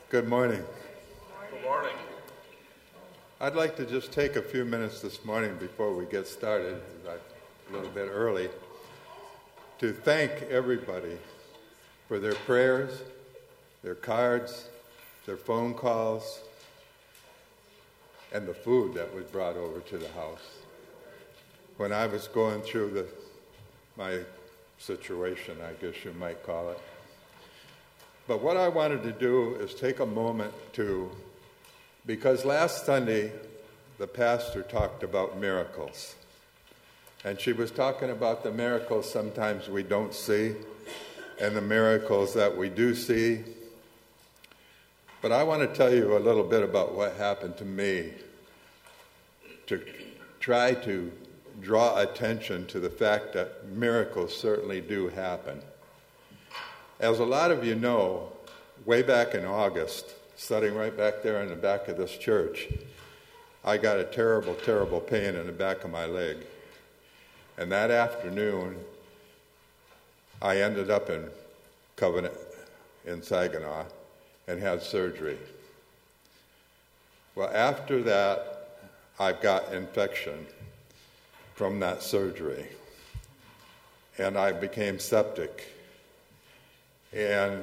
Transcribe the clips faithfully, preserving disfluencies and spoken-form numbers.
Good morning. Good morning. I'd like to just take a few minutes this morning before we get started, a little bit early, to thank everybody for their prayers, their cards, their phone calls, and the food that was brought over to the house. When I was going through the my situation, I guess you might call it. But what I wanted to do is take a moment to, because last Sunday the pastor talked about miracles. And she was talking about the miracles sometimes we don't see and the miracles that we do see. But I want to tell you a little bit about what happened to me to try to draw attention to the fact that miracles certainly do happen. As a lot of you know, way back in August, sitting right back there in the back of this church, I got a terrible, terrible pain in the back of my leg. And that afternoon, I ended up in Covenant in Saginaw and had surgery. Well, after that, I got infection from that surgery. And I became septic. And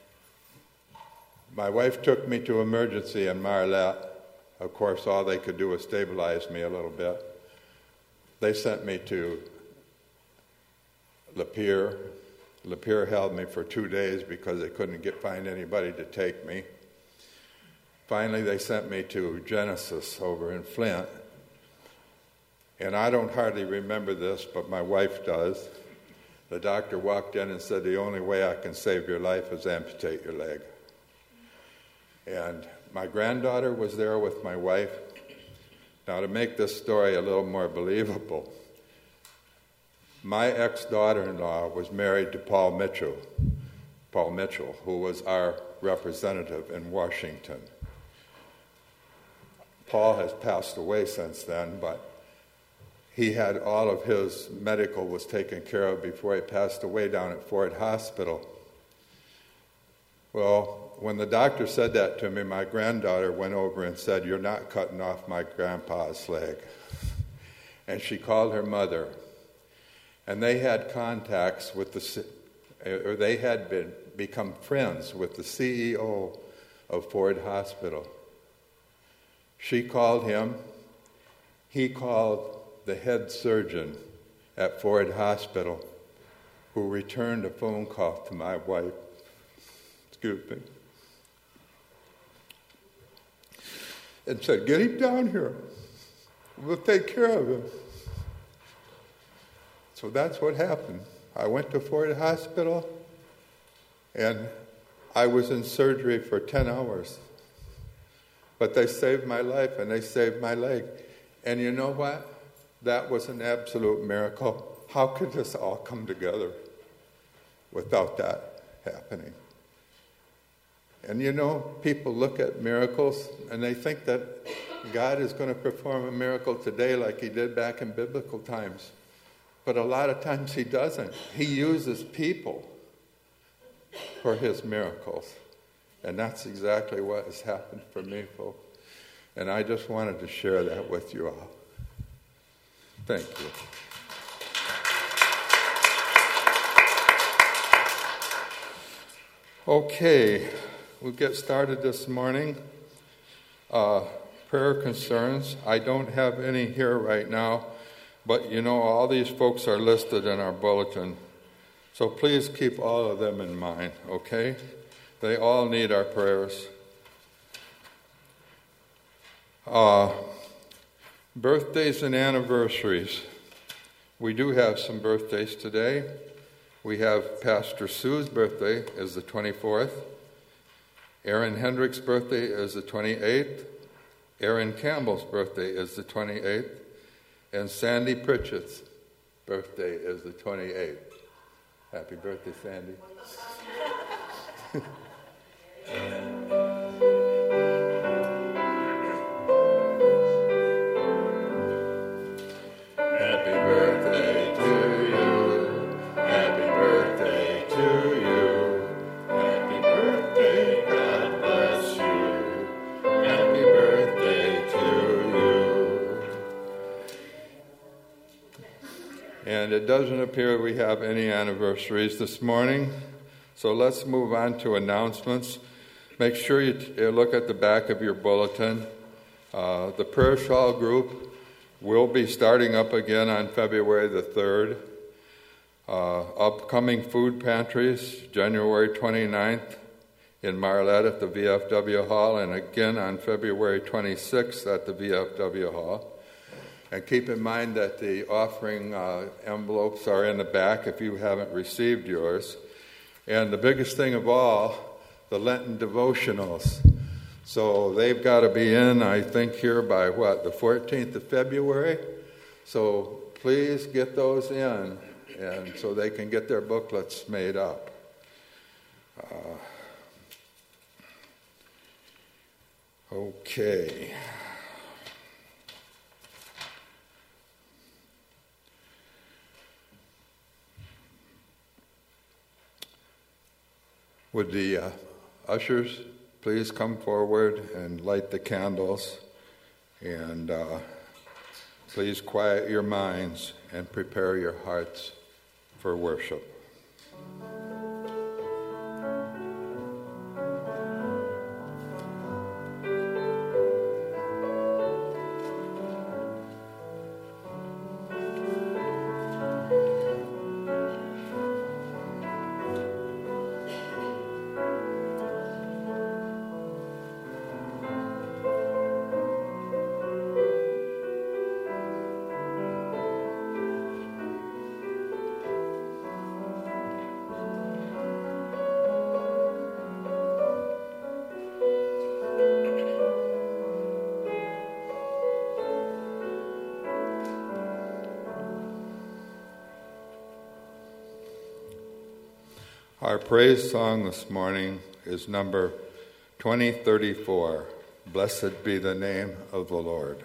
my wife took me to emergency in Marlette. Of course, all they could do was stabilize me a little bit. They sent me to Lapeer. Lapeer held me for two days because they couldn't get find anybody to take me. Finally, they sent me to Genesis over in Flint. And I don't hardly remember this, but my wife does. The doctor walked in and said, the only way I can save your life is amputate your leg. And my granddaughter was there with my wife. Now, to make this story a little more believable, my ex-daughter-in-law was married to Paul Mitchell, Paul Mitchell, who was our representative in Washington. Paul has passed away since then, but he had all of his medical was taken care of before he passed away down at Ford Hospital. Well, when the doctor said that to me, my granddaughter went over and said, "You're not cutting off my grandpa's leg." And she called her mother. And they had contacts with the, or they had been become friends with the C E O of Ford Hospital. She called him. He called the head surgeon at Ford Hospital, who returned a phone call to my wife. Excuse me. And said, "Get him down here. We'll take care of him." So that's what happened. I went to Ford Hospital, and I was in surgery for ten hours. But they saved my life, and they saved my leg. And you know what? That was an absolute miracle. How could this all come together without that happening? And you know, people look at miracles and they think that God is going to perform a miracle today like he did back in biblical times. But a lot of times he doesn't. He uses people for his miracles. And that's exactly what has happened for me, folks. And I just wanted to share that with you all. Thank you. Okay, we'll get started this morning. Uh, prayer concerns. I don't have any here right now, but you know, all these folks are listed in our bulletin. So please keep all of them in mind, okay? They all need our prayers. Uh, birthdays and anniversaries. We do have some birthdays today. We have Pastor Sue's birthday is the twenty-fourth. Aaron Hendrick's birthday is the twenty-eighth. Aaron Campbell's birthday is the twenty-eighth. And Sandy Pritchett's birthday is the twenty-eighth. Happy birthday, Sandy. Happy birthday to you. Happy birthday to you. Happy birthday, God bless And it doesn't appear we have any anniversaries this morning. So let's move on to announcements. Make sure you t- look at the back of your bulletin. Uh, the prayer shawl group will be starting up again on February the third. Uh, upcoming food pantries, January twenty-ninth in Marlette at the V F W Hall, and again on February twenty-sixth at the V F W Hall. And keep in mind that the offering uh, envelopes are in the back if you haven't received yours. And the biggest thing of all, the Lenten devotionals. So they've got to be in, I think, here by what, the fourteenth of February? So please get those in, and so they can get their booklets made up. Uh, okay. Would the uh, ushers please come forward and light the candles, and uh, please quiet your minds and prepare your hearts for worship. Our praise song this morning is number twenty thirty-four, Blessed Be the Name of the Lord.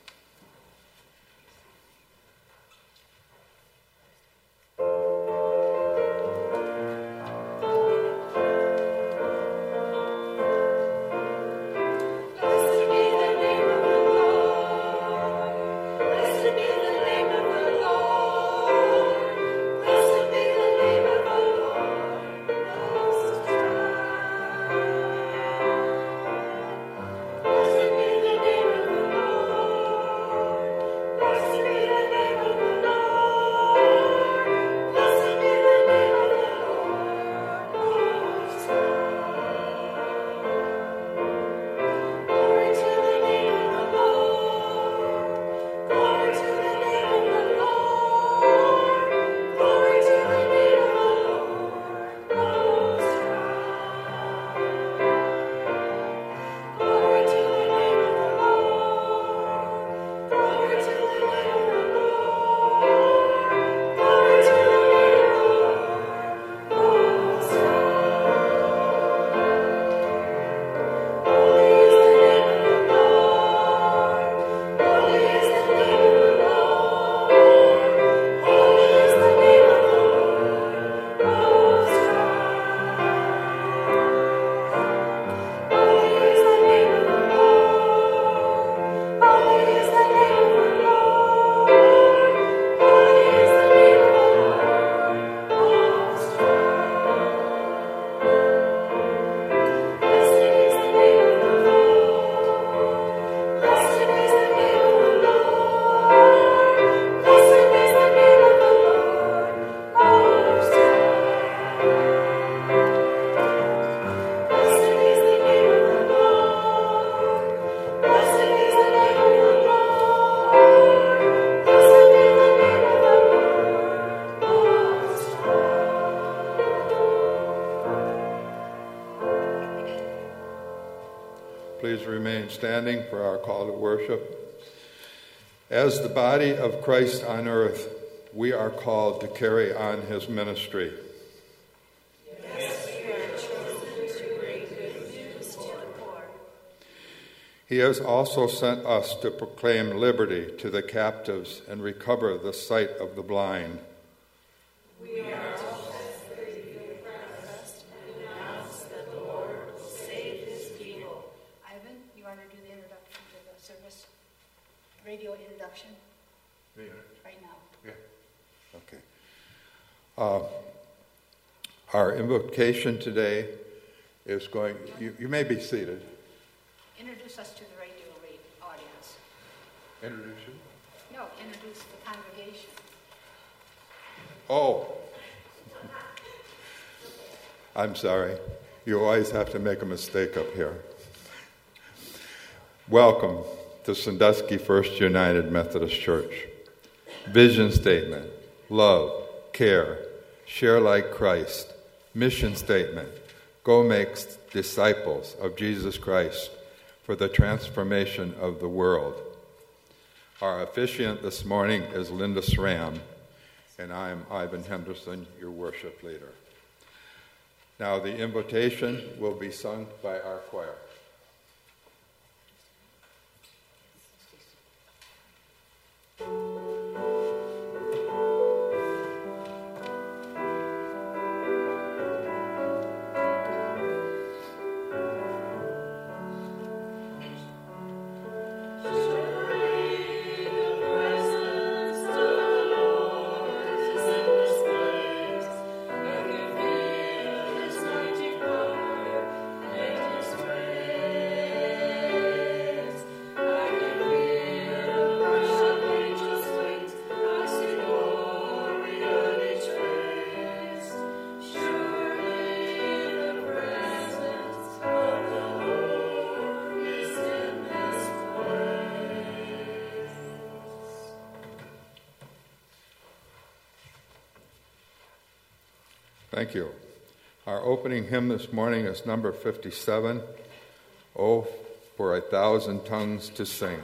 Please remain standing for our call to worship. As the body of Christ on earth, we are called to carry on his ministry. Yes, we are chosen to bring good news to the poor. He has also sent us to proclaim liberty to the captives and recover the sight of the blind. We are all set free from Christ and announce that the Lord will save his people. Ivan, you want to do the introduction to the service? Radio introduction? Yeah. Right now. Yeah. Okay. Uh, our invocation today is going, you, you may be seated. Introduce us to the radio audience. Introduce you? No, introduce the congregation. Oh. I'm sorry. You always have to make a mistake up here. Welcome to Sandusky First United Methodist Church. Vision statement, love, care, share like Christ. Mission statement, go make disciples of Jesus Christ for the transformation of the world. Our officiant this morning is Linda Sram, and I am Ivan Henderson, your worship leader. Now the invitation will be sung by our choir. Thank you. Our opening hymn this morning is number fifty-seven, Oh, for a Thousand Tongues to Sing.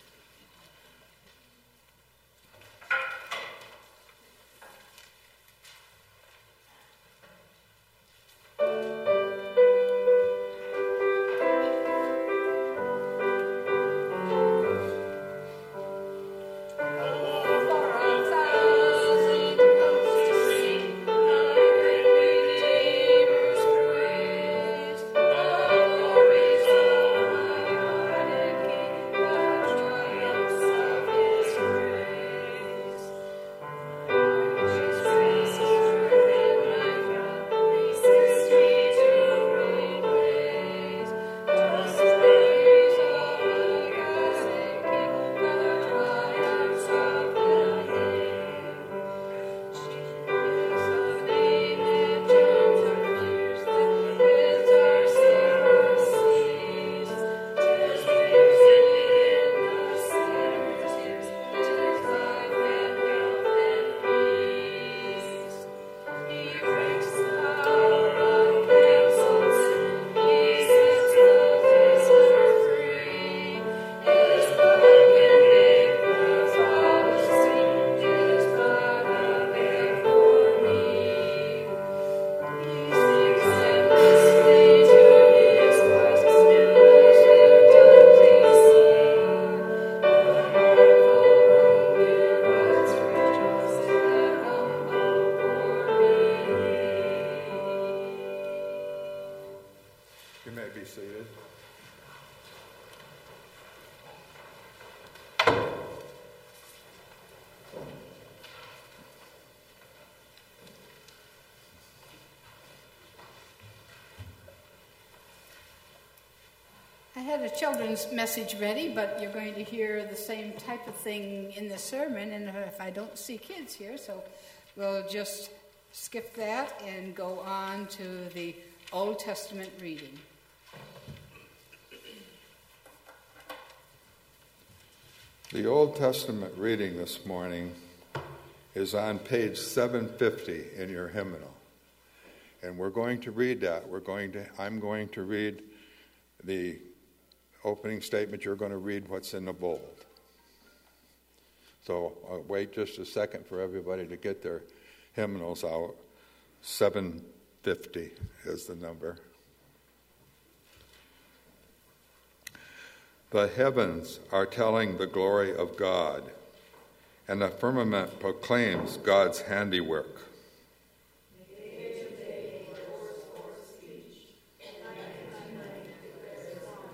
I had a children's message ready, but you're going to hear the same type of thing in the sermon, and if I don't see kids here, so we'll just skip that and go on to the Old Testament reading. The Old Testament reading this morning is on page seven fifty in your hymnal. And we're going to read that. We're going to I'm going to read the opening statement. You're going to read what's in the bold. So uh, wait just a second for everybody to get their hymnals out. seven fifty is the number. The heavens are telling the glory of God, and the firmament proclaims God's handiwork.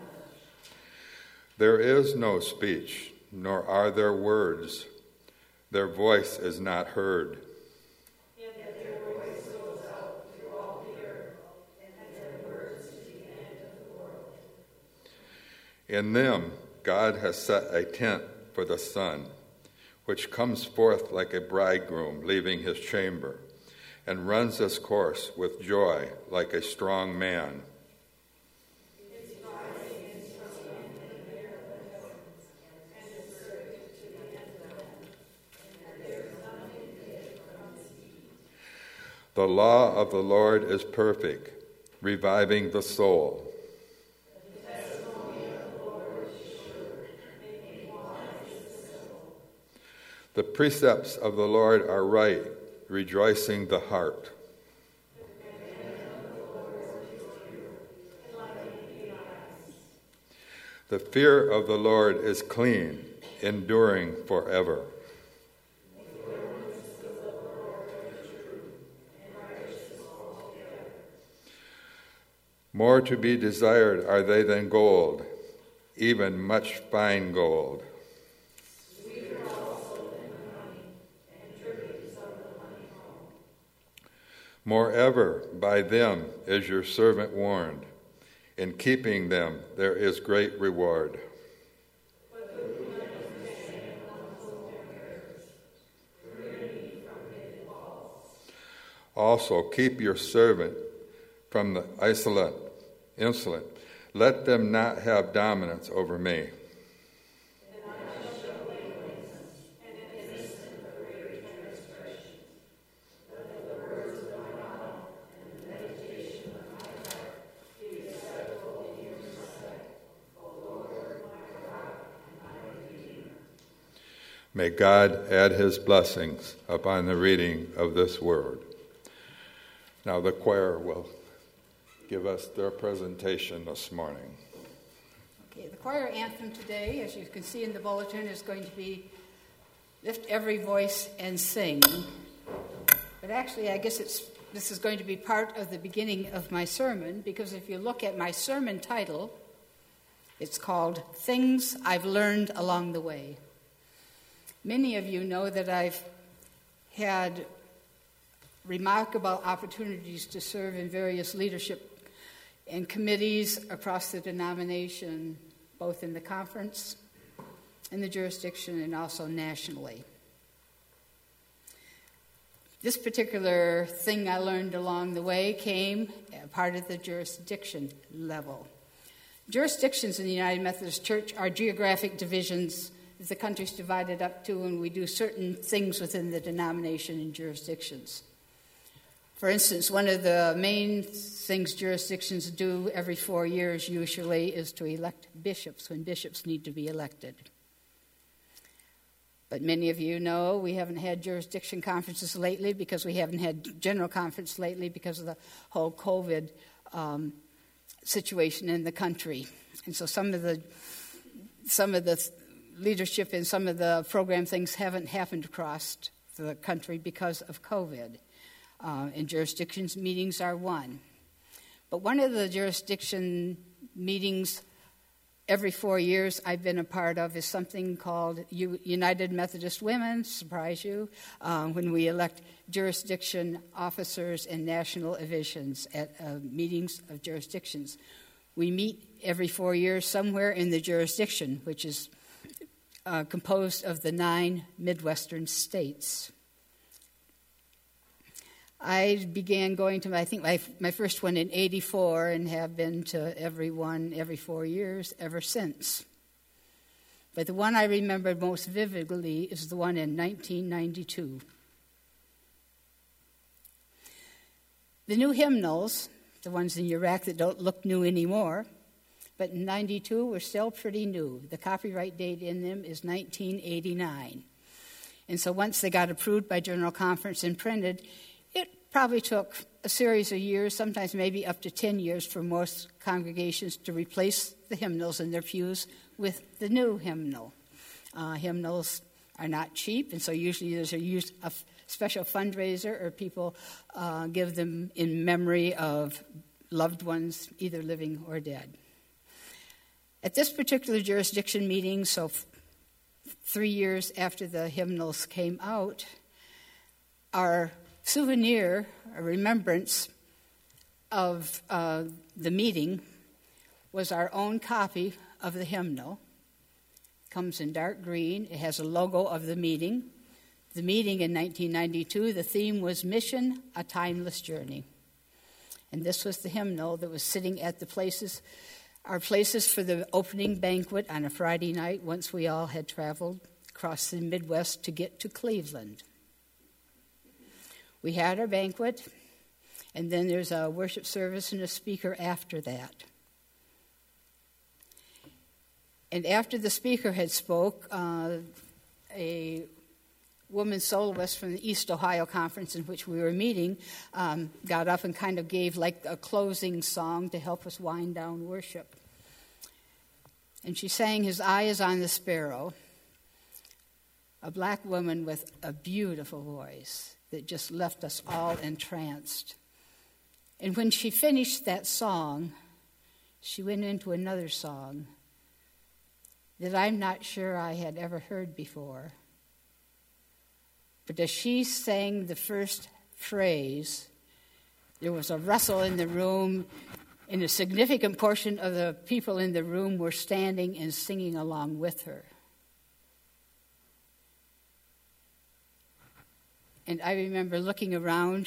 There is no speech, nor are there words. their voice is not heard. Yet their voice goes out through all the earth, and their words to the end of the world. In them God has set a tent for the sun, which comes forth like a bridegroom leaving his chamber, and runs his course with joy like a strong man. The law of the Lord is perfect, reviving the soul. The testimony of the Lord is sure, making wise the simple. The precepts of the Lord are right, rejoicing the heart. The commandment of the Lord is true, enlightening the eyes. The fear of the Lord is clean, enduring forever. More to be desired are they than gold, even much fine gold. Sweeter also than honey, and drippings of the honeycomb. Moreover, by them is your servant warned. In keeping them there is great reward. But the ruin of the sand also perish, ruining from hidden walls. Also keep your servant from the insolent, insolent. Let them not have dominance over me. And I shall show blamelessness, and innocent of great transgression. Let the words of my mouth and the meditation of my heart be acceptable in your sight, O Lord, my rock and my redeemer. May God add his blessings upon the reading of this word. Now the choir will give us their presentation this morning. Okay, the choir anthem today, as you can see in the bulletin, is going to be Lift Every Voice and Sing. But actually, I guess it's this is going to be part of the beginning of my sermon, because if you look at my sermon title, it's called Things I've Learned Along the Way. Many of you know that I've had remarkable opportunities to serve in various leadership and committees across the denomination, both in the conference, in the jurisdiction, and also nationally. This particular thing I learned along the way came a part of the jurisdiction level. Jurisdictions in the United Methodist Church are geographic divisions that the country's divided up to, and we do certain things within the denomination and jurisdictions. For instance, one of the main things jurisdictions do every four years usually is to elect bishops when bishops need to be elected. But many of you know we haven't had jurisdiction conferences lately because we haven't had general conference lately because of the whole COVID um, situation in the country. And so some of the some of the leadership and some of the program things haven't happened across the country because of COVID. Uh, and jurisdictions meetings are one. But one of the jurisdiction meetings every four years I've been a part of is something called U- United Methodist Women, surprise you, um, when we elect jurisdiction officers and national divisions at uh, meetings of jurisdictions. We meet every four years somewhere in the jurisdiction, which is uh, composed of the nine Midwestern states. I began going to, I think, my, my first one in eighty-four and have been to every one every four years ever since. But the one I remember most vividly is the one in nineteen ninety-two. The new hymnals, the ones in your rack that don't look new anymore, but in ninety-two were still pretty new. The copyright date in them is nineteen eighty-nine. And so once they got approved by General Conference and printed, it probably took a series of years, sometimes maybe up to ten years for most congregations to replace the hymnals in their pews with the new hymnal. Uh, hymnals are not cheap, and so usually there's a, use, a f- special fundraiser or people uh, give them in memory of loved ones, either living or dead. At this particular jurisdiction meeting, so f- three years after the hymnals came out, our souvenir, a remembrance of uh, the meeting, was our own copy of the hymnal. It comes in dark green. It has a logo of the meeting. The meeting in nineteen ninety-two, the theme was Mission, a Timeless Journey. And this was the hymnal that was sitting at the places, our places for the opening banquet on a Friday night once we all had traveled across the Midwest to get to Cleveland. We had our banquet, and then there's a worship service and a speaker after that. And after the speaker had spoke, uh, a woman soloist from the East Ohio Conference in which we were meeting um, got up and kind of gave like a closing song to help us wind down worship. And she sang "His Eye is on the Sparrow," a black woman with a beautiful voice that just left us all entranced. And when she finished that song, she went into another song that I'm not sure I had ever heard before. But as she sang the first phrase, there was a rustle in the room, and a significant portion of the people in the room were standing and singing along with her. And I remember looking around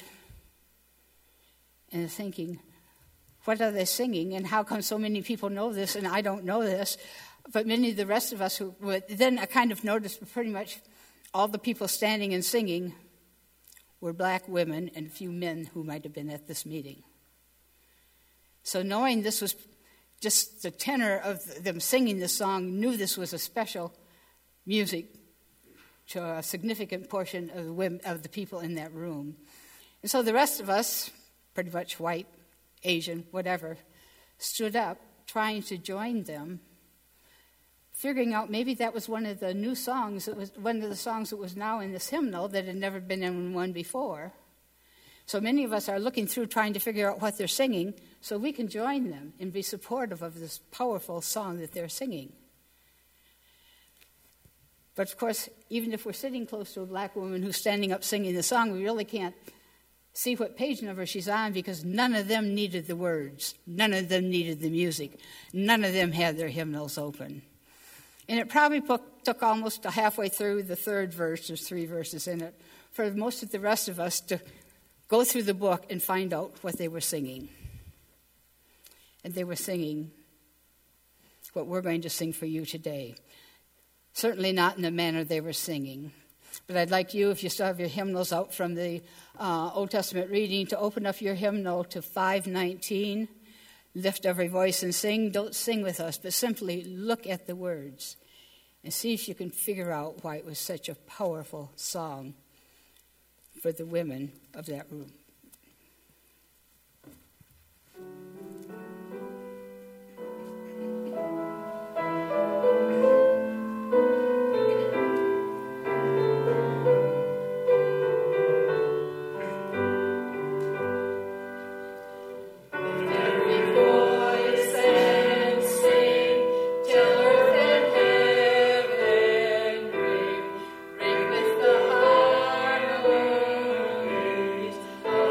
and thinking, what are they singing, and how come so many people know this and I don't know this? But many of the rest of us who would, then I kind of noticed pretty much all the people standing and singing were black women and a few men who might have been at this meeting. So knowing this was just the tenor of them singing the song, knew this was a special music to a significant portion of the women, of the people in that room. And so the rest of us, pretty much white, Asian, whatever, stood up trying to join them, figuring out maybe that was one of the new songs, it was one of the songs that was now in this hymnal that had never been in one before. So many of us are looking through trying to figure out what they're singing so we can join them and be supportive of this powerful song that they're singing. But of course, even if we're sitting close to a black woman who's standing up singing the song, we really can't see what page number she's on because none of them needed the words. None of them needed the music. None of them had their hymnals open. And it probably took almost halfway through the third verse, there's three verses in it, for most of the rest of us to go through the book and find out what they were singing. And they were singing what we're going to sing for you today. Certainly not in the manner they were singing. But I'd like you, if you still have your hymnals out from the uh, Old Testament reading, to open up your hymnal to five nineteen. Lift every voice and sing. Don't sing with us, but simply look at the words and see if you can figure out why it was such a powerful song for the women of that room. Oh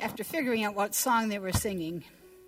after figuring out what song they were singing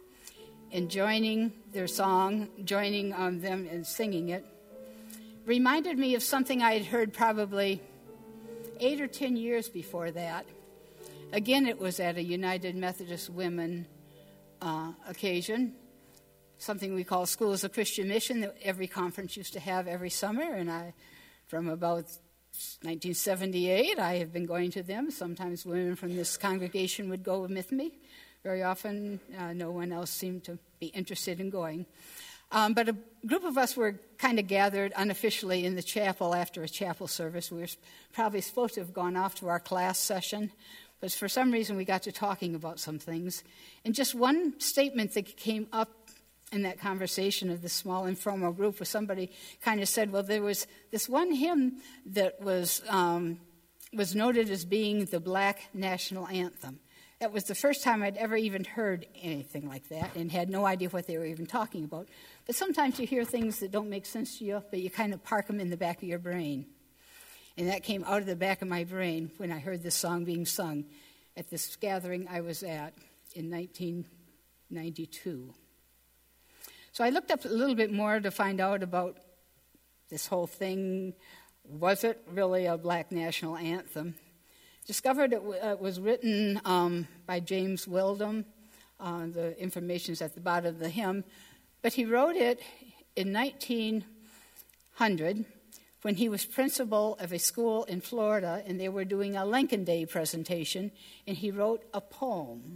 and joining their song, joining um, them and singing it, reminded me of something I had heard probably eight or ten years before that. Again, it was at a United Methodist Women uh, occasion, something we call Schools of Christian Mission that every conference used to have every summer, and I, from about nineteen seventy-eight, I have been going to them. Sometimes women from this congregation would go with me. Very often, uh, no one else seemed to be interested in going. Um, but a group of us were kind of gathered unofficially in the chapel after a chapel service. We were probably supposed to have gone off to our class session, but for some reason we got to talking about some things. And just one statement that came up in that conversation of this small informal group was somebody kind of said, well, there was this one hymn that was um, was noted as being the Black national anthem. That was the first time I'd ever even heard anything like that and had no idea what they were even talking about. But sometimes you hear things that don't make sense to you, but you kind of park them in the back of your brain. And that came out of the back of my brain when I heard this song being sung at this gathering I was at in nineteen ninety-two. So I looked up a little bit more to find out about this whole thing. Was it really a Black national anthem? Discovered it, w- it was written um, by James Wildham. Uh, the information is at the bottom of the hymn. But he wrote it in nineteen hundred when he was principal of a school in Florida, and they were doing a Lincoln Day presentation, and he wrote a poem.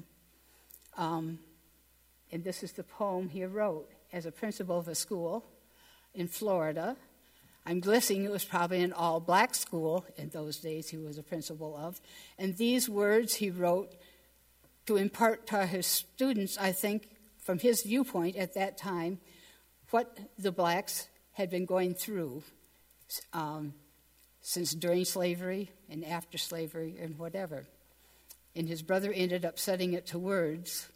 Um, and this is the poem he wrote as a principal of a school in Florida. I'm guessing it was probably an all-black school in those days he was a principal of. And these words he wrote to impart to his students, I think, from his viewpoint at that time, what the blacks had been going through um, since during slavery and after slavery and whatever. And his brother ended up setting it to words.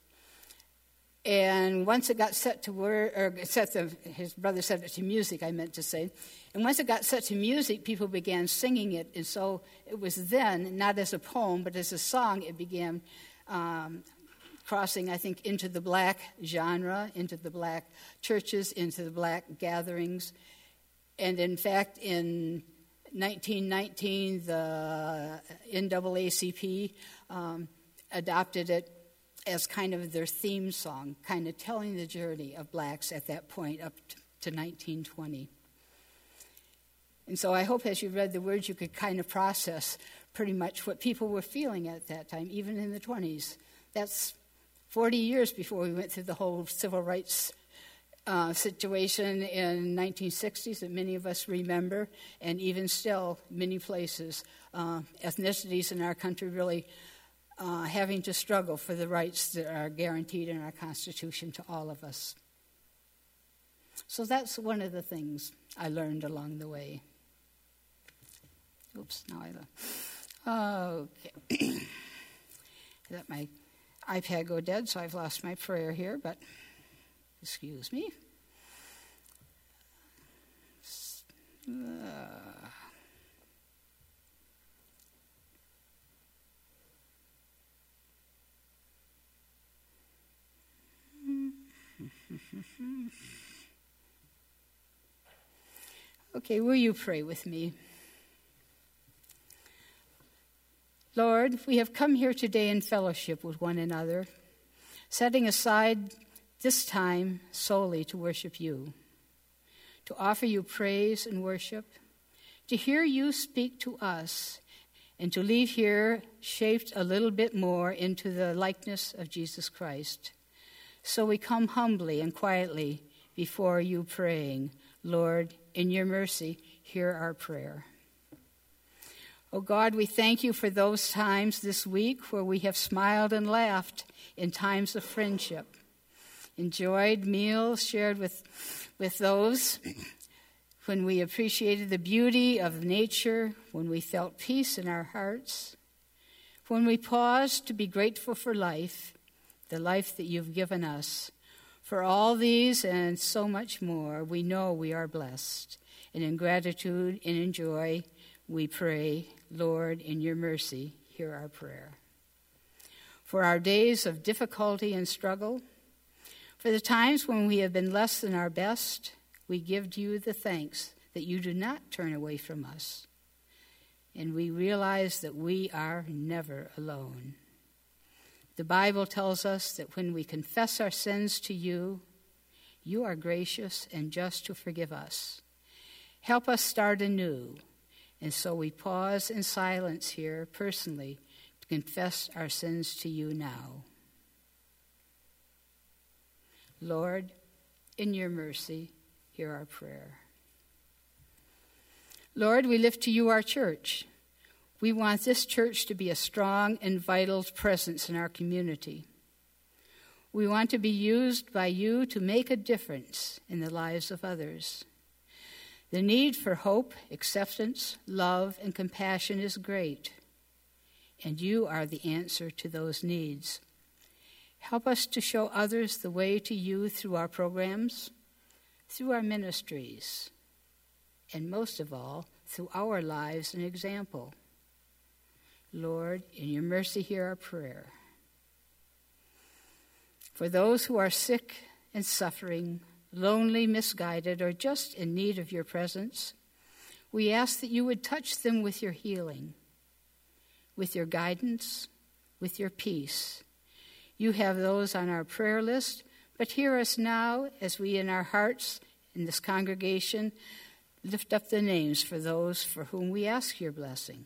And once it got set to word, or set to, his brother set it to music, I meant to say. And once it got set to music, people began singing it. And so it was then, not as a poem, but as a song, it began um, crossing, I think, into the black genre, into the black churches, into the black gatherings. And in fact, in nineteen nineteen, the N double A C P um, adopted it as kind of their theme song, kind of telling the journey of blacks at that point up to nineteen twenty. And so I hope as you read the words, you could kind of process pretty much what people were feeling at that time, even in the twenties. That's forty years before we went through the whole civil rights uh, situation in nineteen sixties that many of us remember, and even still, many places, uh, ethnicities in our country really Uh, having to struggle for the rights that are guaranteed in our Constitution to all of us. So that's one of the things I learned along the way. Oops, now I left. Okay. I let my iPad go dead, so I've lost my prayer here, but excuse me. Uh, Okay, will you pray with me? Lord, we have come here today in fellowship with one another, setting aside this time solely to worship you, to offer you praise and worship, to hear you speak to us, and to leave here shaped a little bit more into the likeness of Jesus Christ. So we come humbly and quietly before you praying, Lord, in your mercy, hear our prayer. Oh God, we thank you for those times this week where we have smiled and laughed in times of friendship, enjoyed meals shared with, with those, when we appreciated the beauty of nature, when we felt peace in our hearts, when we paused to be grateful for life, the life that you've given us. For all these and so much more, we know we are blessed. And in gratitude and in joy, we pray, Lord, in your mercy, hear our prayer. for our days of difficulty and struggle, for the times when we have been less than our best. We give you the thanks that you do not turn away from us, and we realize that we are never alone. The Bible tells us that when we confess our sins to you, you are gracious and just to forgive us. Help us start anew, and so we pause in silence here personally to confess our sins to you now. Lord, in your mercy, hear our prayer. Lord, we lift to you our church. We want this church to be a strong and vital presence in our community. We want to be used by you to make a difference in the lives of others. The need for hope, acceptance, love, and compassion is great, and you are the answer to those needs. Help us to show others the way to you through our programs, through our ministries, and most of all, through our lives and example. Lord, in your mercy, hear our prayer. For those who are sick and suffering, lonely, misguided, or just in need of your presence, we ask that you would touch them with your healing, with your guidance, with your peace. You have those on our prayer list, but hear us now as we in our hearts in this congregation lift up the names for those for whom we ask your blessing.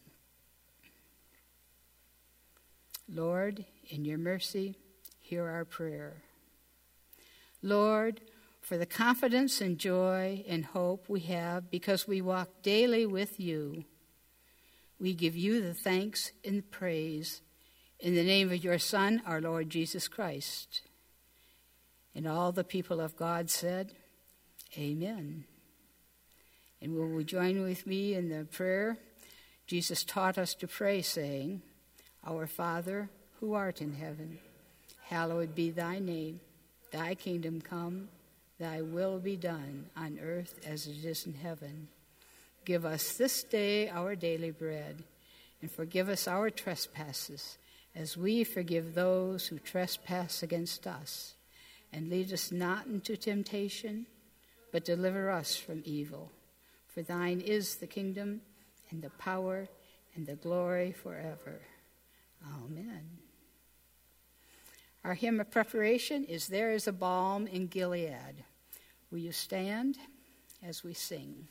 Lord, in your mercy, hear our prayer. Lord, for the confidence and joy and hope we have because we walk daily with you, we give you the thanks and praise in the name of your Son, our Lord Jesus Christ. And all the people of God said, Amen. And will you join with me in the prayer? Jesus taught us to pray, saying, Our Father, who art in heaven, hallowed be thy name. Thy kingdom come, thy will be done on earth as it is in heaven. Give us this day our daily bread, and forgive us our trespasses, as we forgive those who trespass against us. And lead us not into temptation, but deliver us from evil. For thine is the kingdom, and the power, and the glory forever. Amen. Our hymn of preparation is There is a Balm in Gilead. Will you stand as we sing?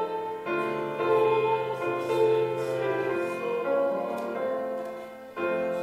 Thank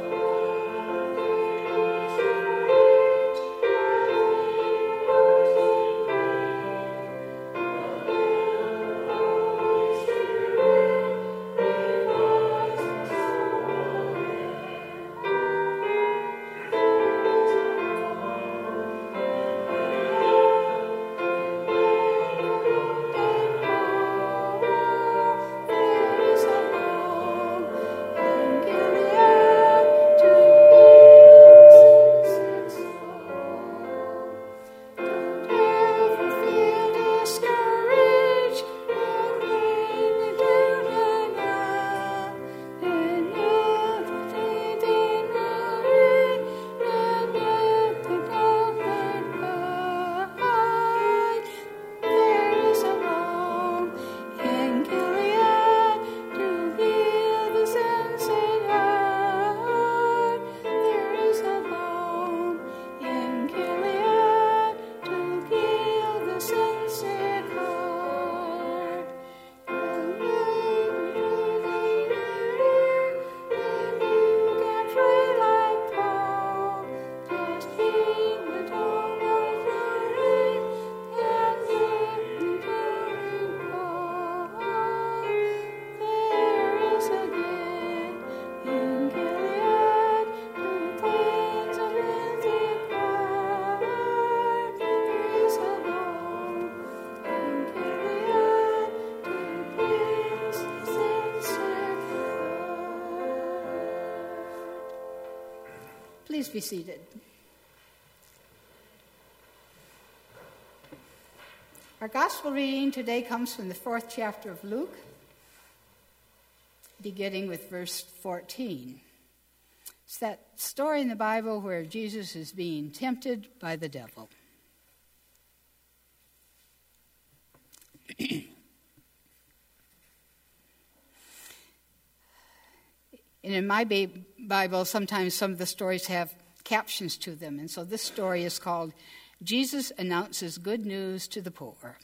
Please be seated. Our gospel reading today comes from the fourth chapter of Luke, beginning with verse fourteen. It's that story in the Bible where Jesus is being tempted by the devil. And in my Bible, sometimes some of the stories have captions to them. And so this story is called Jesus Announces Good News to the Poor.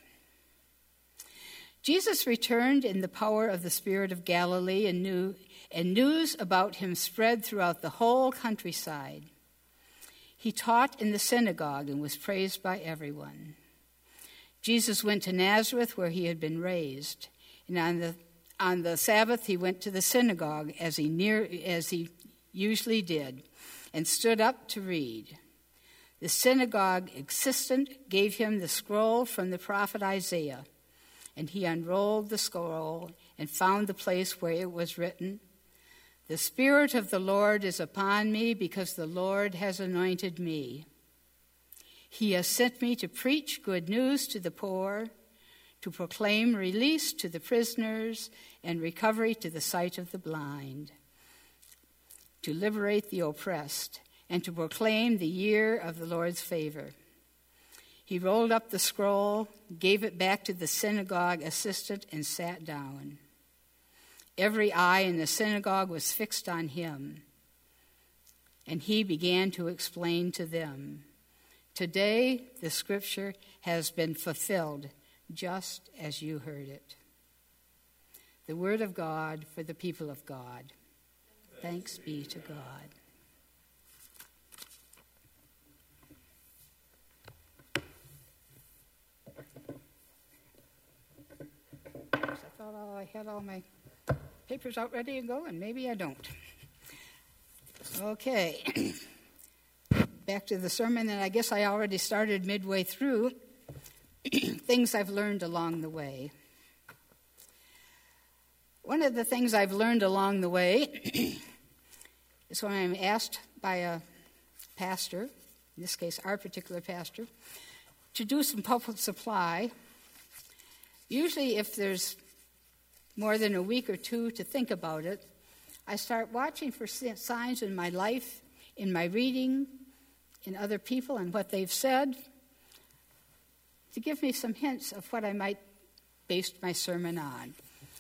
Jesus returned in the power of the Spirit of Galilee, and, knew, and news about him spread throughout the whole countryside. He taught in the synagogue and was praised by everyone. Jesus went to Nazareth, where he had been raised, and on the On the Sabbath, he went to the synagogue, as he near as he usually did, and stood up to read. The synagogue assistant gave him the scroll from the prophet Isaiah, and he unrolled the scroll and found the place where it was written, "The Spirit of the Lord is upon me, because the Lord has anointed me. He has sent me to preach good news to the poor, to proclaim release to the prisoners and recovery to the sight of the blind, to liberate the oppressed, and to proclaim the year of the Lord's favor." He rolled up the scroll, gave it back to the synagogue assistant, and sat down. Every eye in the synagogue was fixed on him, and he began to explain to them, "Today the scripture has been fulfilled, just as you heard it." The word of God for the people of God. Thanks be to God. I thought oh, I had all my papers out ready to go, and maybe I don't. Okay. Back to the sermon, and I guess I already started midway through. Things I've learned along the way. One of the things I've learned along the way is when I'm asked by a pastor, in this case our particular pastor, to do some public supply. Usually if there's more than a week or two to think about it, I start watching for signs in my life, in my reading, in other people and what they've said, to give me some hints of what I might base my sermon on.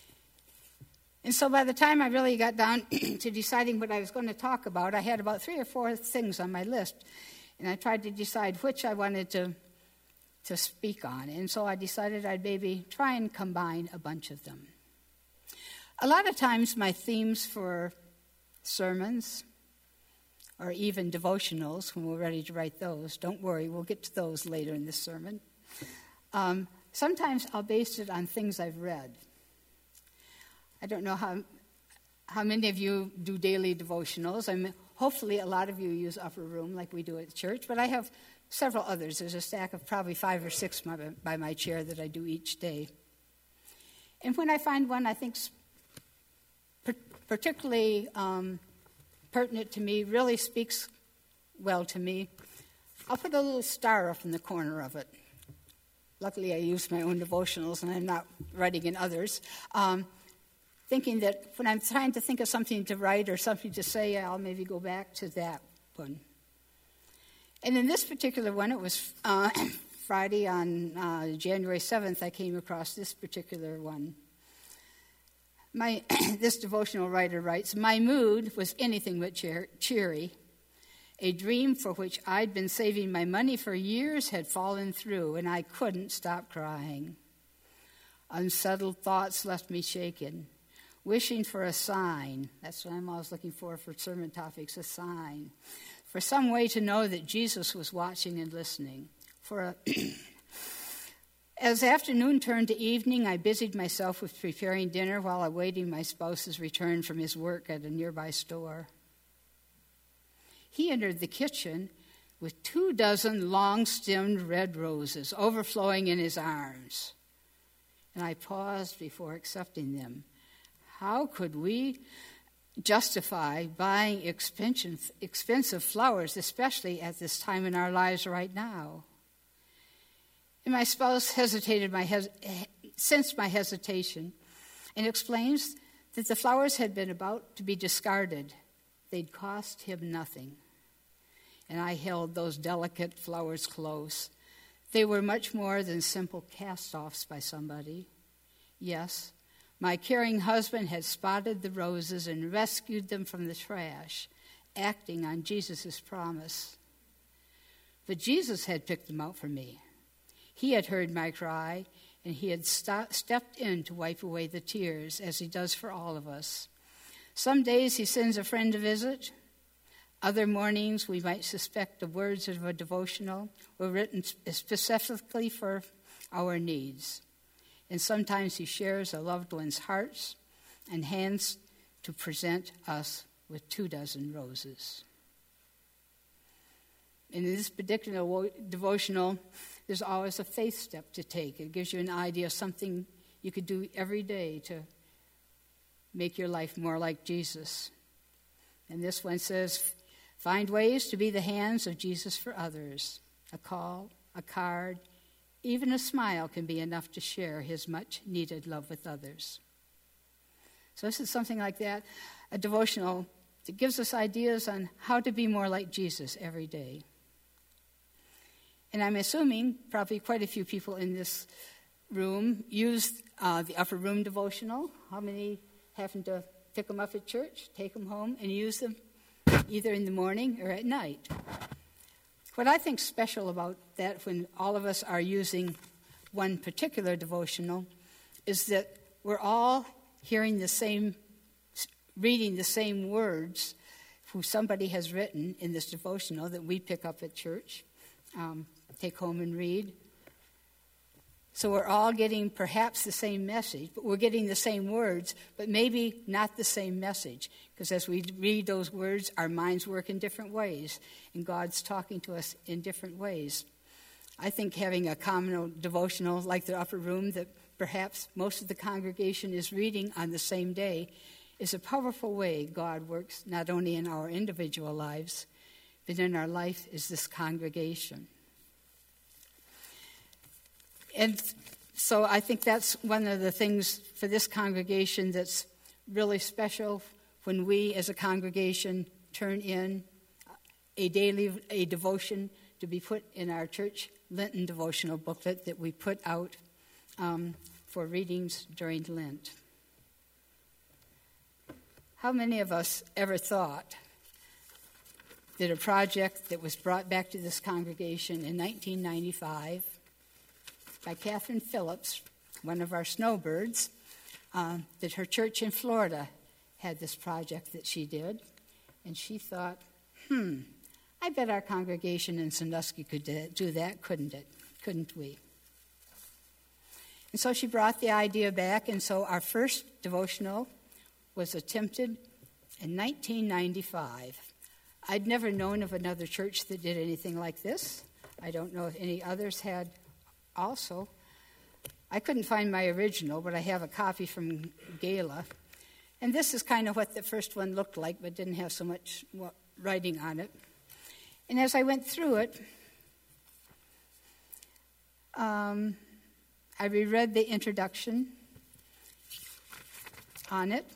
And so by the time I really got down to deciding what I was going to talk about, I had about three or four things on my list, and I tried to decide which I wanted to, to speak on. And so I decided I'd maybe try and combine a bunch of them. A lot of times my themes for sermons or even devotionals, when we're ready to write those, don't worry, we'll get to those later in this sermon. Um, sometimes I'll base it on things I've read. I don't know how how many of you do daily devotionals. I mean, hopefully a lot of you use Upper Room like we do at church, but I have several others. There's a stack of probably five or six by, by my chair that I do each day. And when I find one I think particularly um, pertinent to me, really speaks well to me, I'll put a little star up in the corner of it. Luckily, I use my own devotionals, and I'm not writing in others, um, thinking that when I'm trying to think of something to write or something to say, I'll maybe go back to that one. And in this particular one, it was uh, Friday on uh, January seventh, I came across this particular one. My this devotional writer writes, "My mood was anything but cheer- cheery. A dream for which I'd been saving my money for years had fallen through, and I couldn't stop crying. Unsettled thoughts left me shaken, wishing for a sign." That's what I'm always looking for for sermon topics, a sign. For some way to know that Jesus was watching and listening. For a As afternoon turned to evening, I busied myself with preparing dinner while awaiting my spouse's return from his work at a nearby store. He entered the kitchen with two dozen long-stemmed red roses overflowing in his arms. And I paused before accepting them. How could we, justify buying expensive, expensive flowers, especially at this time in our lives right now. And my spouse hesitated my hes- sensed my hesitation and explains that the flowers had been about to be discarded. They'd cost him nothing. And I held those delicate flowers close. They were much more than simple cast-offs by somebody. Yes, my caring husband had spotted the roses and rescued them from the trash, acting on Jesus' promise. But Jesus had picked them out for me. He had heard my cry, and he had st- stepped in to wipe away the tears, as he does for all of us. Some days he sends a friend to visit. Other mornings we might suspect the words of a devotional were written specifically for our needs. And sometimes he shares a loved one's hearts and hands to present us with two dozen roses. In this particular devotional, there's always a faith step to take. It gives you an idea of something you could do every day to make your life more like Jesus. And this one says, find ways to be the hands of Jesus for others. A call, a card, even a smile can be enough to share his much-needed love with others. So this is something like that, a devotional that gives us ideas on how to be more like Jesus every day. And I'm assuming probably quite a few people in this room use uh, the Upper Room devotional. How many happen to pick them up at church, take them home, and use them either in the morning or at night? What I think special about that when all of us are using one particular devotional is that we're all hearing the same, reading the same words who somebody has written in this devotional that we pick up at church, um, take home and read. So we're all getting perhaps the same message, but we're getting the same words, but maybe not the same message. Because as we read those words, our minds work in different ways, and God's talking to us in different ways. I think having a common devotional like the Upper Room that perhaps most of the congregation is reading on the same day is a powerful way God works not only in our individual lives, but in our life as this congregation. And so I think that's one of the things for this congregation that's really special when we as a congregation turn in a daily a devotion to be put in our church Lenten devotional booklet that we put out um, for readings during Lent. How many of us ever thought that a project that was brought back to this congregation in nineteen ninety-five by Catherine Phillips, one of our snowbirds, uh, that her church in Florida had this project that she did, and she thought, hmm, I bet our congregation in Sandusky could do that, couldn't it? Couldn't we? And so she brought the idea back, and so our first devotional was attempted in nineteen ninety-five. I'd never known of another church that did anything like this. I don't know if any others had also. I couldn't find my original, but I have a copy from Gala. And this is kind of what the first one looked like, but didn't have so much writing on it. And as I went through it, um, I reread the introduction on it.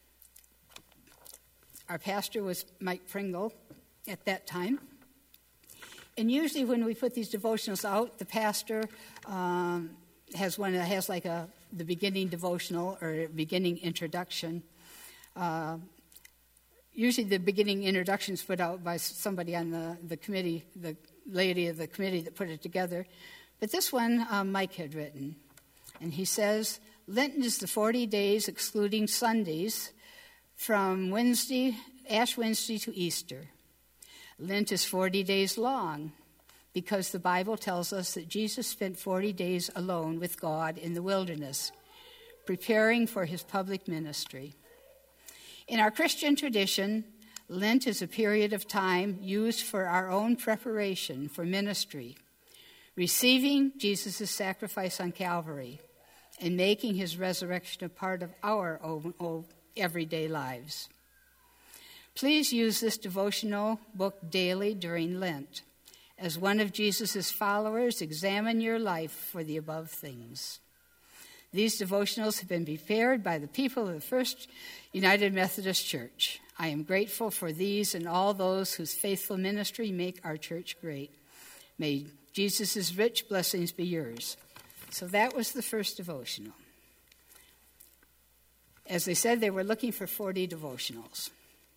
Our pastor was Mike Pringle at that time. And usually when we put these devotionals out, the pastor um, has one that has like a the beginning devotional or a beginning introduction. Uh, usually the beginning introduction is put out by somebody on the, the committee, the lady of the committee that put it together. But this one um, Mike had written. And he says, Lenten is the forty days excluding Sundays from Wednesday, Ash Wednesday to Easter. Lent is forty days long because the Bible tells us that Jesus spent forty days alone with God in the wilderness, preparing for his public ministry. In our Christian tradition, Lent is a period of time used for our own preparation for ministry, receiving Jesus' sacrifice on Calvary and making his resurrection a part of our own, own everyday lives. Please use this devotional book daily during Lent. As one of Jesus' followers, examine your life for the above things. These devotionals have been prepared by the people of the First United Methodist Church. I am grateful for these and all those whose faithful ministry make our church great. May Jesus' rich blessings be yours. So that was the first devotional. As they said, they were looking for forty devotionals.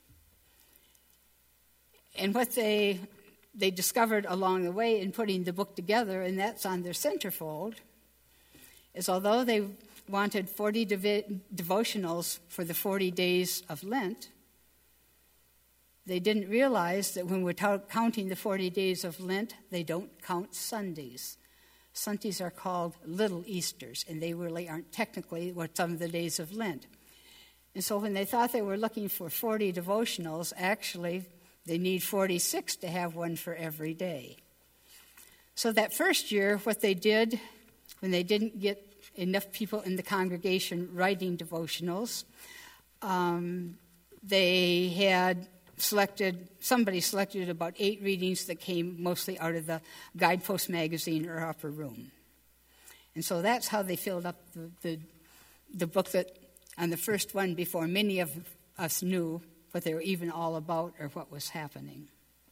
And what they they discovered along the way in putting the book together, and that's on their centerfold, is although they wanted forty dev- devotionals for the forty days of Lent, they didn't realize that when we're t- counting the forty days of Lent, they don't count Sundays. Sundays are called Little Easters, and they really aren't technically what some of the days of Lent. And so when they thought they were looking for forty devotionals, actually they need forty-six to have one for every day. So that first year, what they did, when they didn't get enough people in the congregation writing devotionals, um, they had selected, somebody selected about eight readings that came mostly out of the Guidepost magazine or Upper Room. And so that's how they filled up the, the, the book that, on the first one, before many of us knew what they were even all about or what was happening.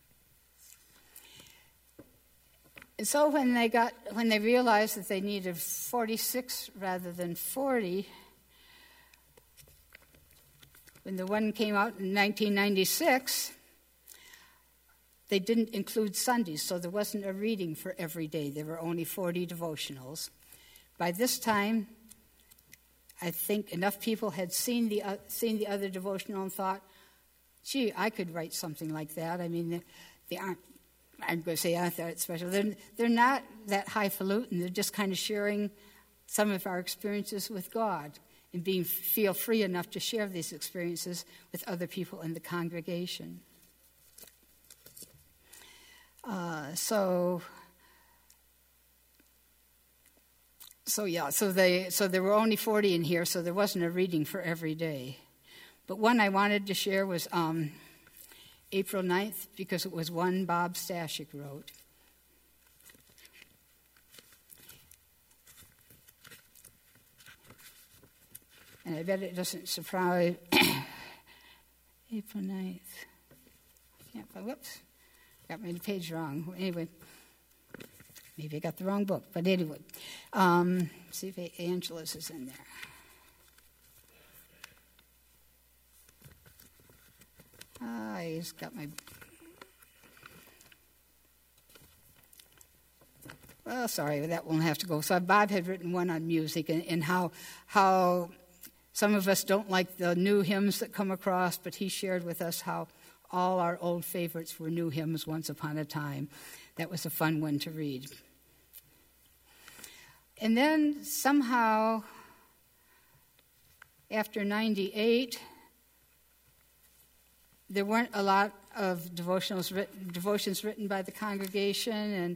And so when they got, when they realized that they needed forty-six rather than forty, when the one came out in nineteen ninety-six, they didn't include Sundays, so there wasn't a reading for every day. There were only forty devotionals. By this time, I think enough people had seen the uh, seen the other devotional and thought, gee, I could write something like that. I mean, they, they aren't, I'm going to say aren't that special. They're, they're not that highfalutin. They're just kind of sharing some of our experiences with God and being feel free enough to share these experiences with other people in the congregation. Uh, so, so yeah, so they so there were only forty in here, so there wasn't a reading for every day. But one I wanted to share was um, April ninth, because it was one Bob Stashik wrote. And I bet it doesn't surprise. April ninth. Yeah, but whoops. Got my page wrong. Anyway, maybe I got the wrong book. But anyway, um, see if Angelus is in there. Ah, he's got my... Well, sorry, that won't have to go. So Bob had written one on music and, and how how some of us don't like the new hymns that come across, but he shared with us how all our old favorites were new hymns once upon a time. That was a fun one to read. And then somehow, after ninety-eight, there weren't a lot of devotionals written, devotions written by the congregation, and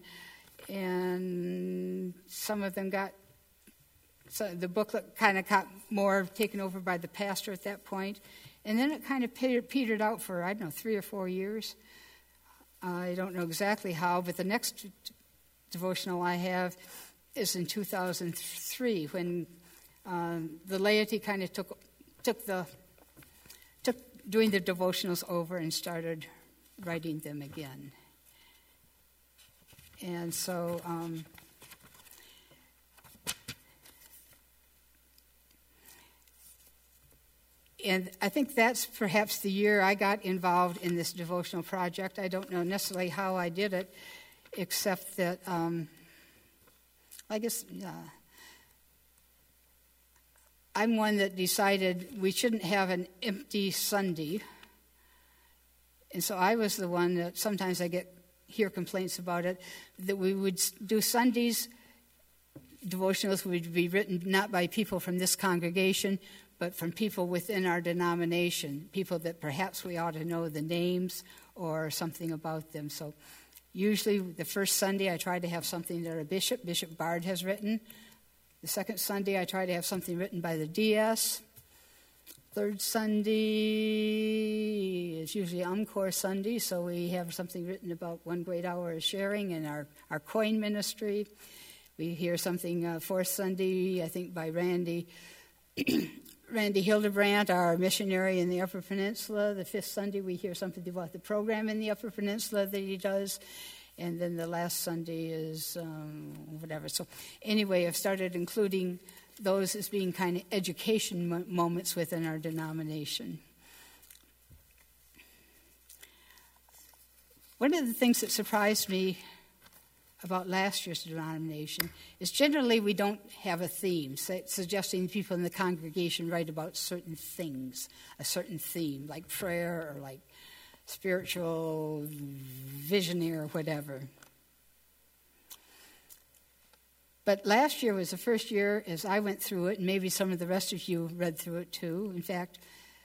and some of them got, so the booklet kind of got more taken over by the pastor at that point. And then it kind of petered out for, I don't know, three or four years. I don't know exactly how, but the next devotional I have is in two thousand three, when um, the laity kind of took took the took doing the devotionals over and started writing them again. And so um, and I think that's perhaps the year I got involved in this devotional project. I don't know necessarily how I did it, except that um, I guess uh, I'm one that decided we shouldn't have an empty Sunday. And so I was the one that sometimes I get hear complaints about it, that we would do Sundays, devotionals would be written not by people from this congregation, but from people within our denomination, people that perhaps we ought to know the names or something about them. So usually the first Sunday I try to have something that a bishop, Bishop Bard, has written. The second Sunday I try to have something written by the D S. third Sunday is usually Encore Sunday, so we have something written about one great hour of sharing in our, our coin ministry. We hear something uh, fourth Sunday, I think, by Randy Randy Hildebrandt, our missionary in the Upper Peninsula. The fifth Sunday, we hear something about the program in the Upper Peninsula that he does. And then the last Sunday is um, whatever. So anyway, I've started including those as being kind of education mo- moments within our denomination. One of the things that surprised me about last year's denomination is generally we don't have a theme, say, suggesting people in the congregation write about certain things, a certain theme, like prayer or like spiritual visionary or whatever. But last year was the first year as I went through it, and maybe some of the rest of you read through it too. In fact,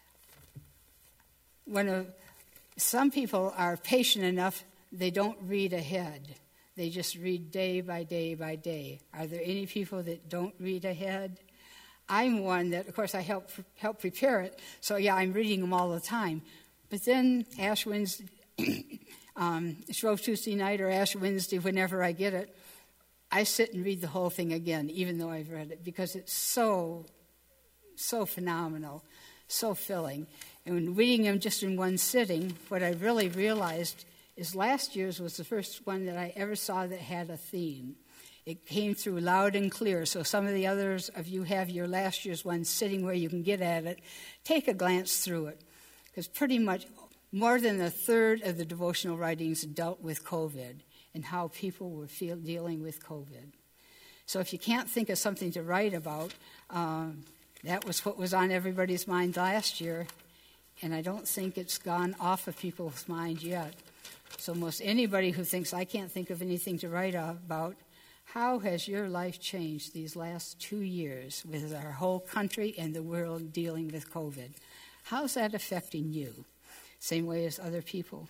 when a, some people are patient enough, they don't read ahead. They just read day by day by day. Are there any people that don't read ahead? I'm one that, of course, I help help prepare it. So, yeah, I'm reading them all the time. But then Ash Wednesday, um, Shrove Tuesday night or Ash Wednesday, whenever I get it, I sit and read the whole thing again, even though I've read it, because it's so, so phenomenal, so filling. And when reading them just in one sitting, what I really realized is last year's was the first one that I ever saw that had a theme. It came through loud and clear. So some of the others of you have your last year's one sitting where you can get at it. Take a glance through it, because pretty much more than a third of the devotional writings dealt with COVID and how people were feel, dealing with COVID. So if you can't think of something to write about, um, that was what was on everybody's mind last year, and I don't think it's gone off of people's mind yet. So most anybody who thinks, I can't think of anything to write about, how has your life changed these last two years with our whole country and the world dealing with COVID? How's that affecting you? Same way as other people.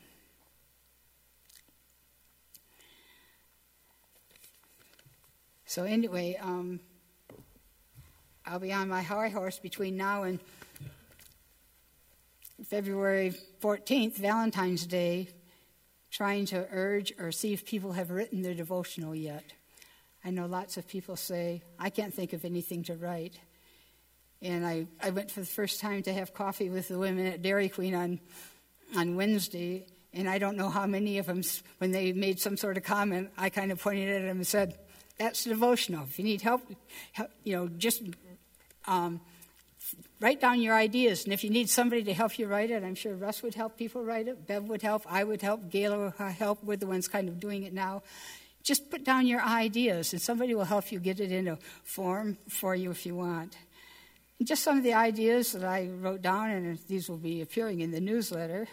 So anyway, um, I'll be on my high horse between now and February fourteenth, Valentine's Day, trying to urge or see if people have written their devotional yet. I know lots of people say, I can't think of anything to write. And I, I went for the first time to have coffee with the women at Dairy Queen on, on Wednesday, and I don't know how many of them, when they made some sort of comment, I kind of pointed at them and said, that's devotional. If you need help, help you know, just um, write down your ideas. And if you need somebody to help you write it, I'm sure Russ would help people write it. Bev would help. I would help. Gayla would help. We're the ones kind of doing it now. Just put down your ideas, and somebody will help you get it in a form for you if you want. And just some of the ideas that I wrote down, and these will be appearing in the newsletter.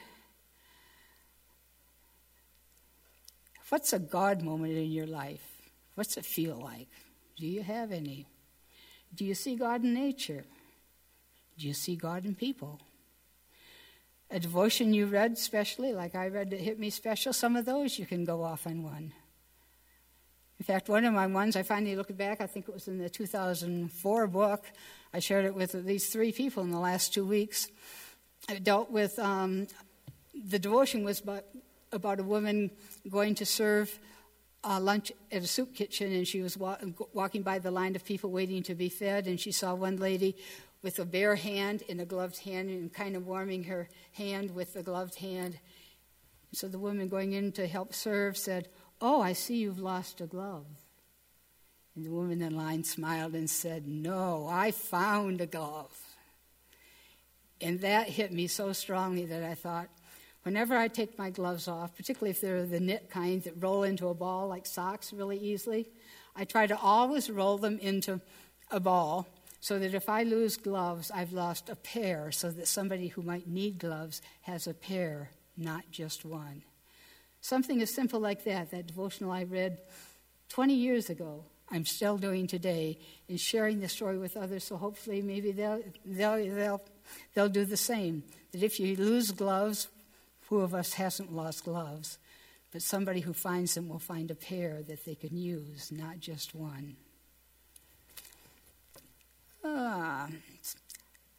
What's a God moment in your life? What's it feel like? Do you have any? Do you see God in nature? Do you see God in people? A devotion you read specially, like I read that hit me special, some of those you can go off on one. In fact, one of my ones, I finally looked back, I think it was in the two thousand four book. I shared it with at least three people in the last two weeks. It dealt with, um, the devotion was about, about a woman going to serve Uh, lunch at a soup kitchen, and she was wa- walking by the line of people waiting to be fed, and she saw one lady with a bare hand in a gloved hand and kind of warming her hand with the gloved hand. So the woman going in to help serve said, "Oh, I see you've lost a glove." And the woman in line smiled and said, "No, I found a glove." And that hit me so strongly that I thought, whenever I take my gloves off, particularly if they're the knit kind that roll into a ball like socks really easily, I try to always roll them into a ball so that if I lose gloves, I've lost a pair, so that somebody who might need gloves has a pair, not just one. Something as simple like that, that devotional I read twenty years ago, I'm still doing today, and sharing the story with others, so hopefully maybe they'll, they'll, they'll, they'll do the same. That if you lose gloves, who of us hasn't lost gloves? But somebody who finds them will find a pair that they can use, not just one. Uh,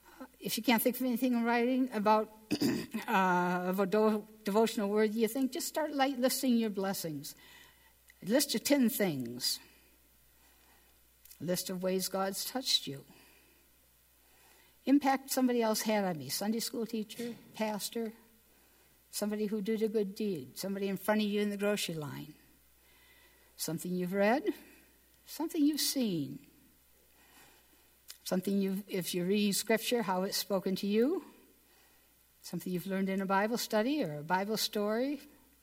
if you can't think of anything in writing about uh, of a do- devotional word you think, just start light listing your blessings. A list of ten things. A list of ways God's touched you. Impact somebody else had on me. Sunday school teacher, pastor, somebody who did a good deed, somebody in front of you in the grocery line. Something you've read, something you've seen. Something you've, if you're reading scripture, how it's spoken to you. Something you've learned in a Bible study or a Bible story.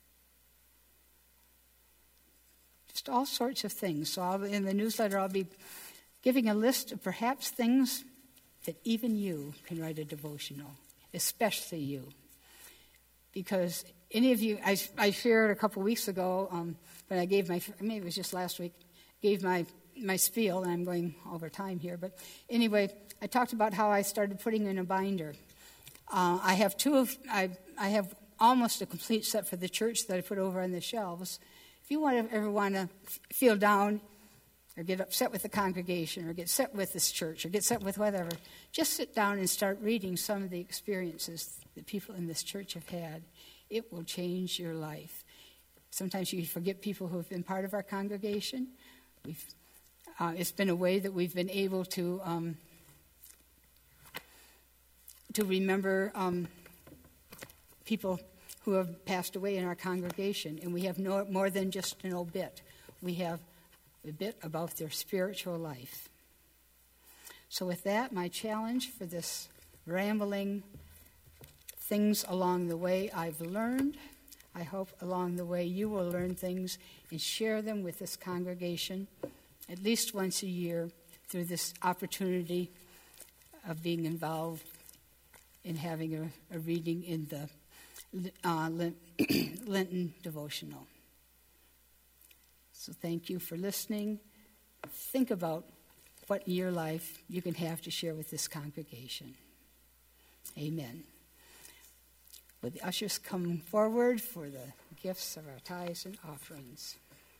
Just all sorts of things. So I'll, in the newsletter, I'll be giving a list of perhaps things that even you can write a devotional, especially you. Because any of you, I, I shared a couple weeks ago um, when I gave my, maybe it was just last week, gave my, my spiel, and I'm going over time here. But anyway, I talked about how I started putting in a binder. Uh, I have two of, I, I have almost a complete set for the church that I put over on the shelves. If you want to, ever want to feel down or get upset with the congregation or get upset with this church or get upset with whatever, just sit down and start reading some of the experiences that people in this church have had. It will change your life. Sometimes you forget people who have been part of our congregation. We've, uh, it's been a way that we've been able to um, to remember um, people who have passed away in our congregation. And we have no more than just an obit. We have a bit about their spiritual life. So with that, my challenge for this rambling things along the way I've learned, I hope along the way you will learn things and share them with this congregation at least once a year through this opportunity of being involved in having a, a reading in the uh, Lenten devotional. So thank you for listening. Think about what in your life you can have to share with this congregation. Amen. Will the ushers come forward for the gifts of our tithes and offerings?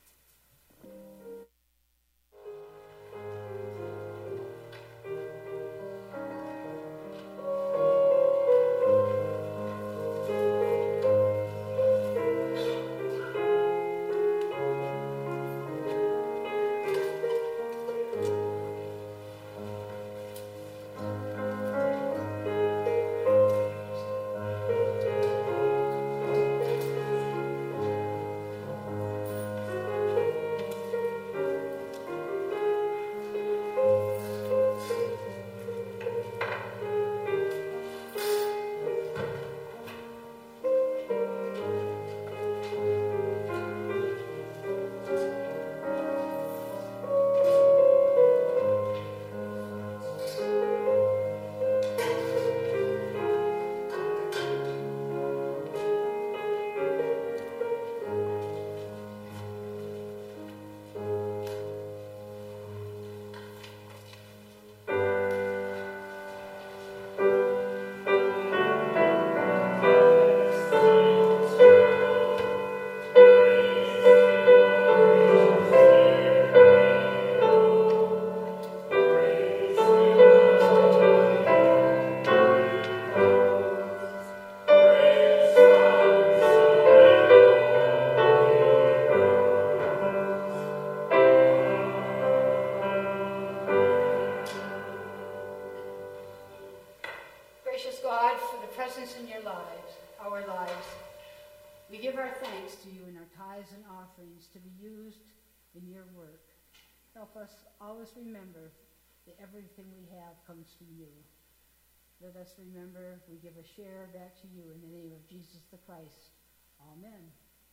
To be used in your work. Help us always remember that everything we have comes from you. Let us remember we give a share back to you in the name of Jesus the Christ. Amen.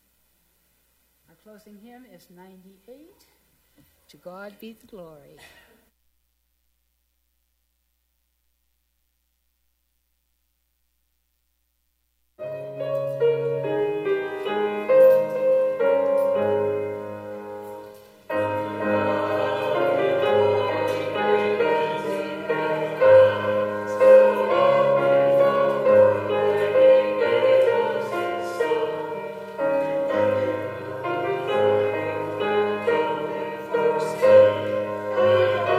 Our closing hymn is ninety-eight. To God be the glory. Thank you.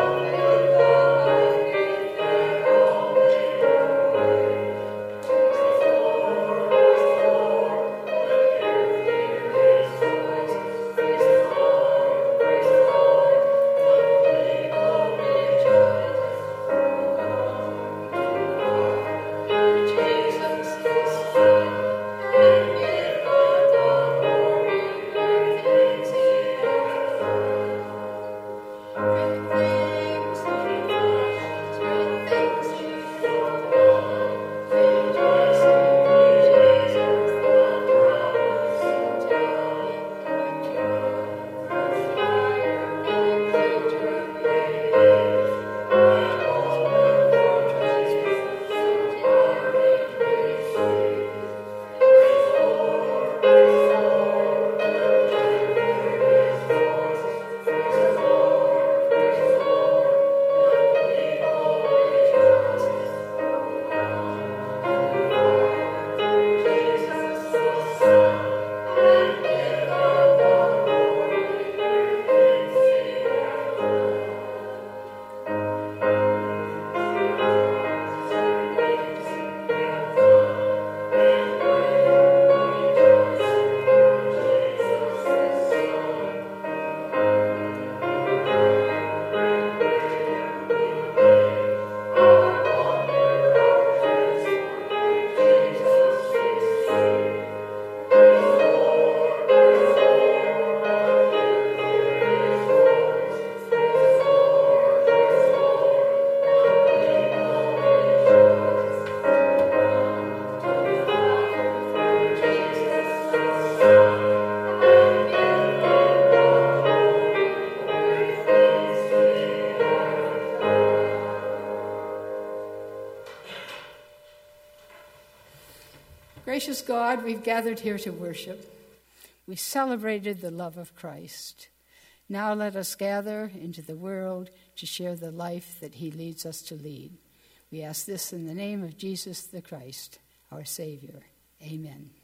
gracious God, we've gathered here to worship. We celebrated the love of Christ. Now let us gather into the world to share the life that he leads us to lead. We ask this in the name of Jesus the Christ, our Savior. Amen.